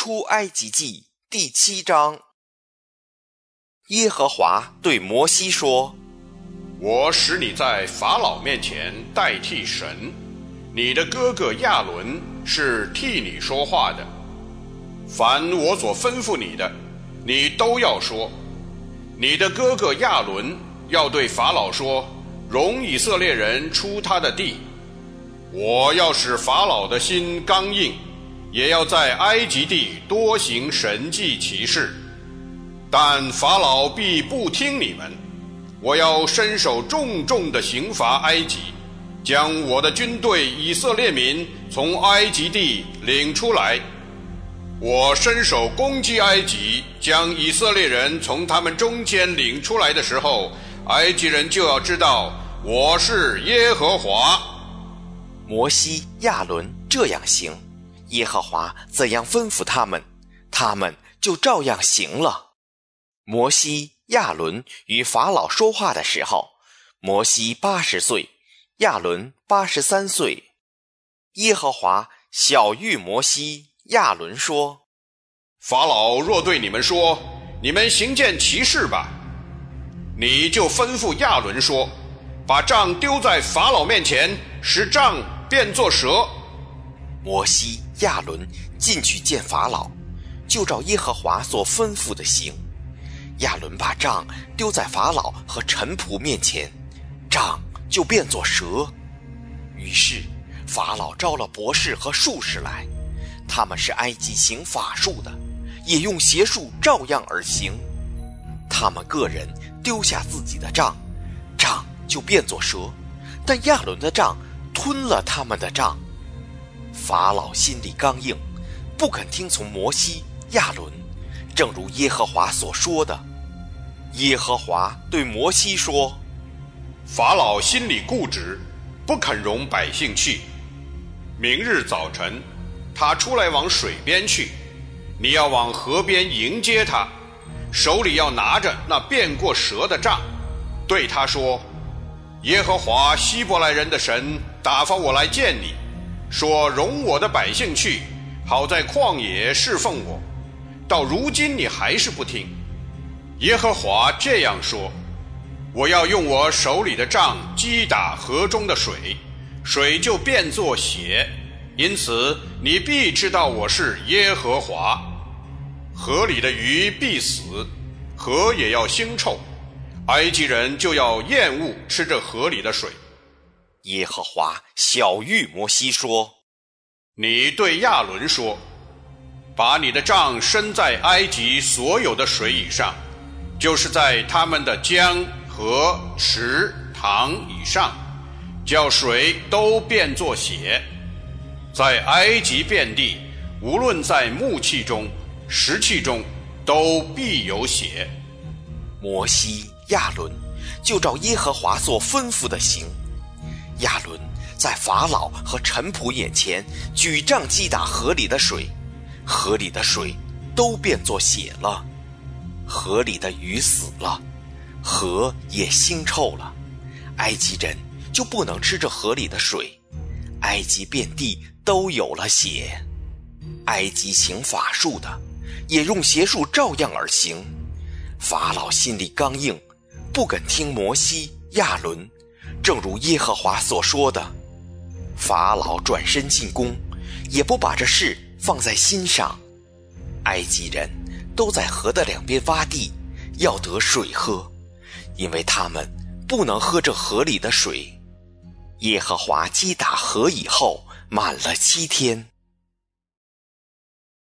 出埃及记第7章。耶和华对摩西说： 我使你在法老面前代替神，你的哥哥亚伦是替你说话的。凡我所吩咐你的，你都要说。你的哥哥亚伦要对法老说，容以色列人出他的地。我要使法老的心刚硬，也要在埃及地多行神迹奇事。但法老必不听你们，我要伸手重重地刑罚埃及，将我的军队以色列民从埃及地领出来。我伸手攻击埃及，将以色列人从他们中间领出来的时候，埃及人就要知道我是耶和华。 摩西、亚伦这样行，耶和华怎样吩咐他们，他们就照样行了。摩西、亚伦与法老说话的时候，摩西80岁，亚伦83岁。耶和华晓谕摩西、亚伦说： 法老若对你们说，你们行件奇事吧，你就吩咐亚伦说，把杖丢在法老面前，使杖变作蛇。 摩西、亚伦进去见法老，就照耶和华所吩咐的行。亚伦把杖丢在法老和臣仆面前，杖就变作蛇。于是法老招了博士和术士来，他们是埃及行法术的，也用邪术照样而行。他们个人丢下自己的杖，杖就变作蛇，但亚伦的杖吞了他们的杖。法老心里刚硬，不肯听从摩西、亚伦，正如耶和华所说的。耶和华对摩西说： 法老心里固执，不肯容百姓去。明日早晨，他出来往水边去，你要往河边迎接他，手里要拿着那变过蛇的杖，对他说：耶和华希伯来人的神打发我来见你，说容我的百姓去，好在旷野侍奉我。到如今你还是不听。耶和华这样说：我要用我手里的杖击打河中的水，水就变作血，因此你必知道我是耶和华。河里的鱼必死，河也要腥臭，埃及人就要厌恶吃这河里的水。 耶和华晓谕摩西说： 你对亚伦说，把你的杖伸在埃及所有的水以上，就是在他们的江、河、池、塘以上，叫水都变作血。在埃及遍地，无论在木器中、石器中，都必有血。 摩西、亚伦就照耶和华所吩咐的行。亚伦在法老和臣仆眼前举杖击打河里的水，河里的水都变作血了。河里的鱼死了，河也腥臭了，埃及人就不能吃这河里的水，埃及遍地都有了血。埃及行法术的，也用邪术照样而行。法老心里刚硬，不肯听摩西、亚伦，正如耶和华所说的。法老转身进宫，也不把这事放在心上。埃及人都在河的两边洼地，要得水喝，因为他们不能喝这河里的水。耶和华击打河以后，满了7天。